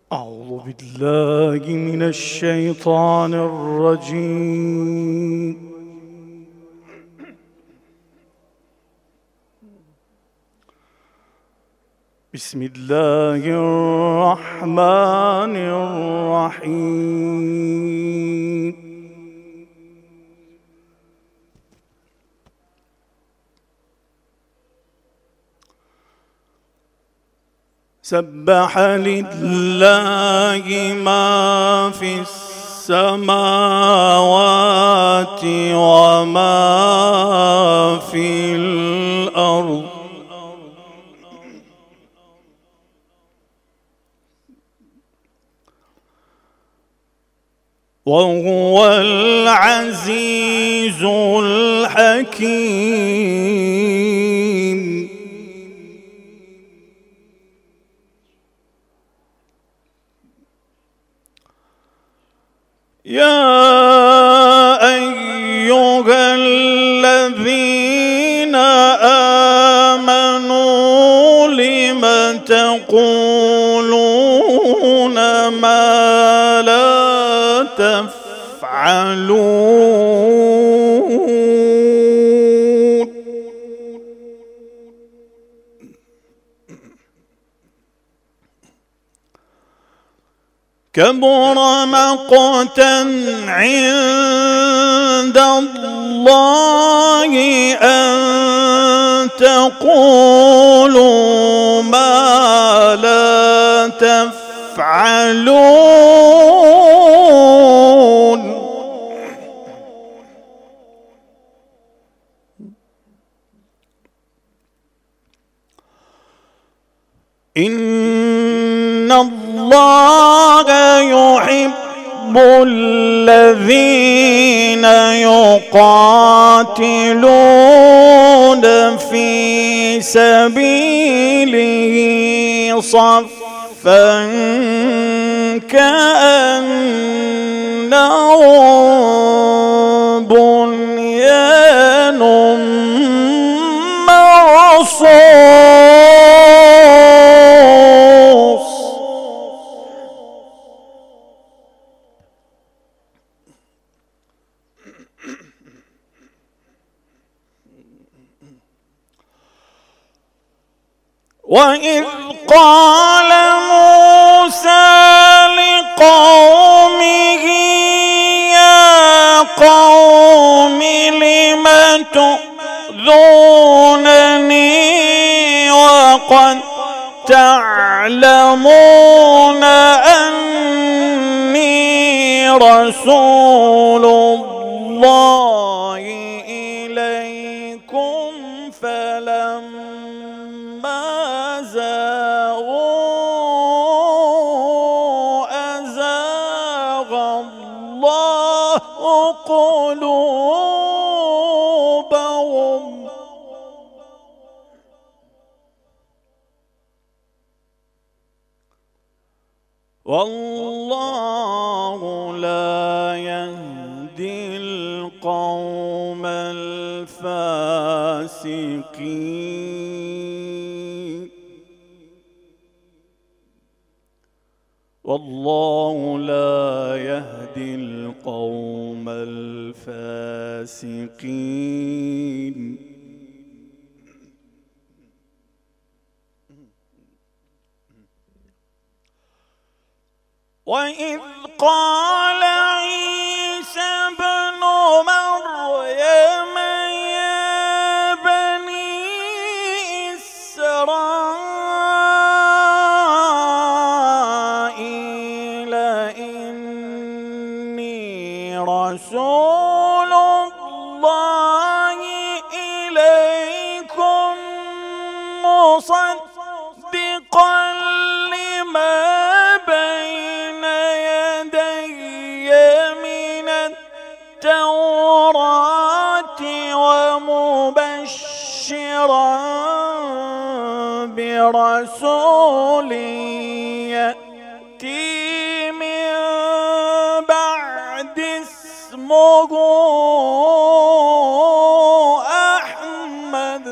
أعوذ بالله من الشيطان الرجيم. بسم الله الرحمن الرحيم. سبح لله ما في السماوات وما في الأرض وهو العزيز الحكيم. يا أيها الذين آمنوا لم تقولون ما لا تفعلون. كبر مقتا عند الله أن تقولوا ما لا تفعلون. إن الله يحب الذين يقاتلون في سبيله صفا كأنهم بنيان مرصوص. وإذ قال موسى لقومه يا قوم لم تؤذونني وقد تعلمون أني رسول الله إليكم فلما زاغوا أزاغ الله قلوبهم والله لا يهدي القوم الفاسقين. والله لا يهدي القوم الفاسقين. وإذ قال عيسى ابن مريم يا بني إسرائيل إني رسول الله إليكم مصدقا لما بين يدي من التوراة ومبشرا برسول يأتي من بعد اسمه أحمد.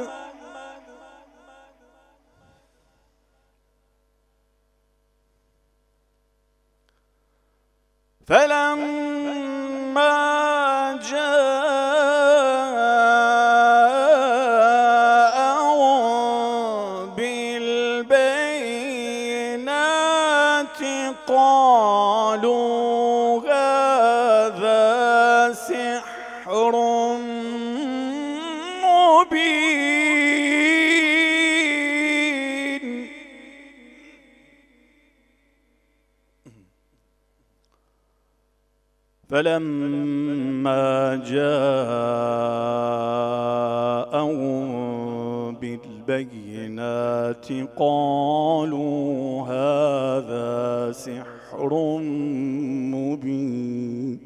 فلما جاءهم بالبينات قالوا هذا سحر مبين. فلما جاءهم بالبينات قالوا هذا سحر مبين.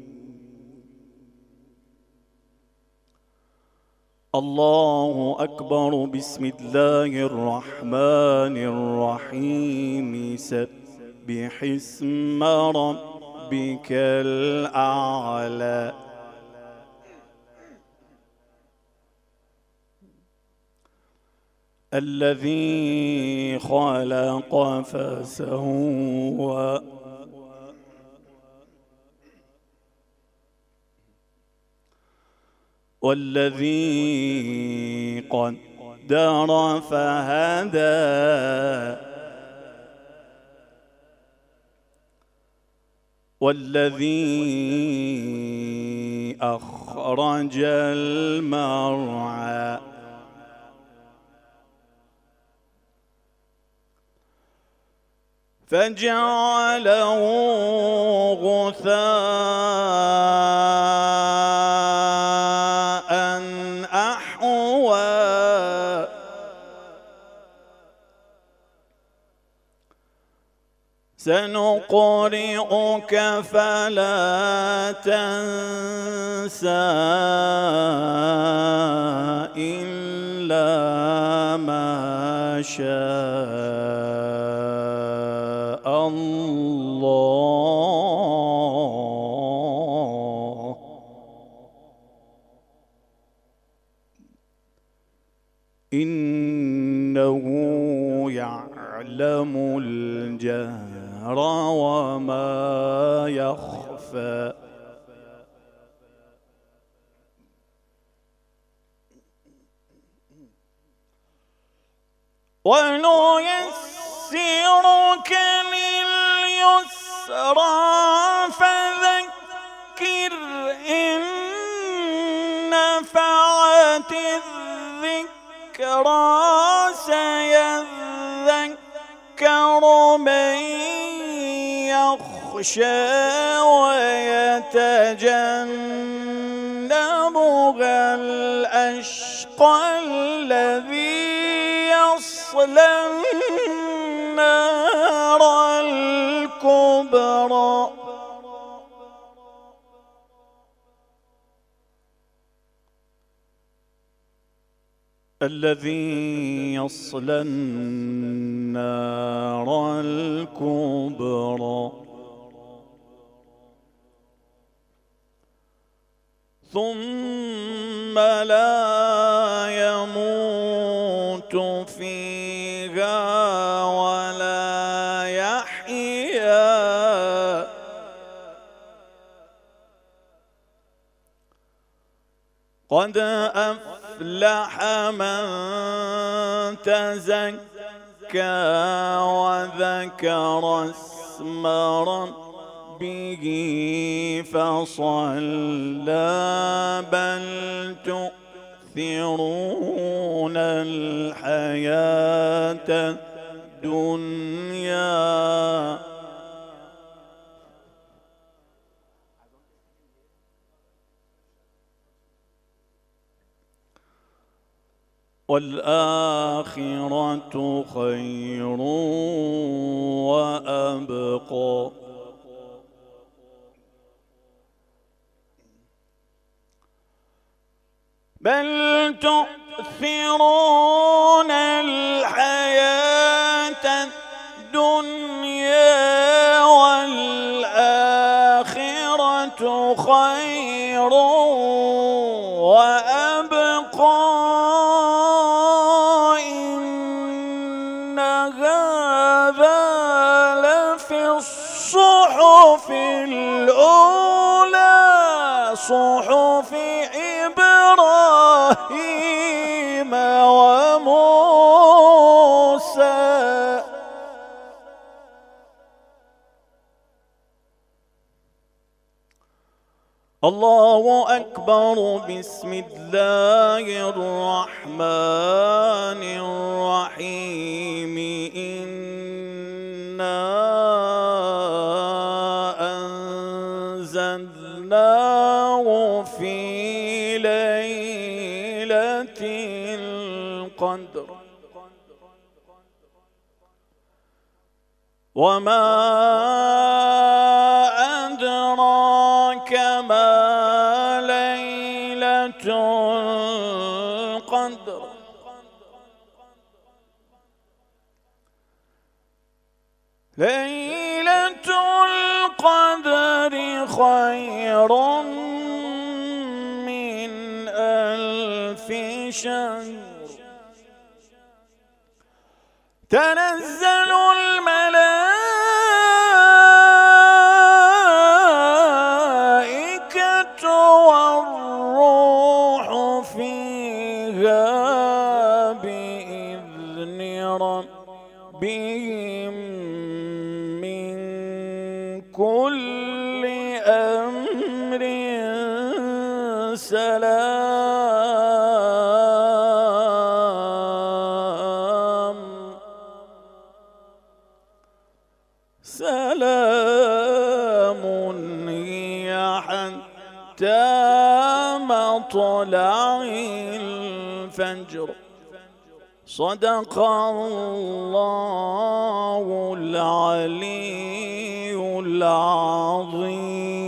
الله أكبر. بسم الله الرحمن الرحيم. سبح اسم ربك الأعلى. الذي خلق فسوى والذي قدر فهدى والذي أخرج المرعى فجعله غثاء أحوى. سنقرئك فلا تنسى إلا ما شاء الله. إنه يعلم الجهر وما يخفى. ونيسرك لليسرى فذكر إن نفعت الذكرى سيذكر من يخشى ويتجنبها الأشقى الذي يصلى النار الكبرى. الذي يصلى النار الكبرى ثم لا يموت فيها ولا يحيا. قد أفلح من تزكى وذكر اسم ربه فصلى. بل تؤثرون الحياة الدنيا والآخرة خير وأبقى. بل تؤثرون الحياة الدنيا والآخرة خير وأبقى. إن هذا لفي الصحف الأولى صحف إبراهيم وموسى. الله أكبر. بسم الله الرحمن الرحيم. إنا أنزلناه في ليلة القدر وما أدراك ما ليلة القدر. ليلة القدر خير من 1000 شهر. تنزل الملائكة والروح فيها بإذن ربهم من كل أمر سلام. سلام هي حتى مطلع الفجر. صدق الله العلي العظيم.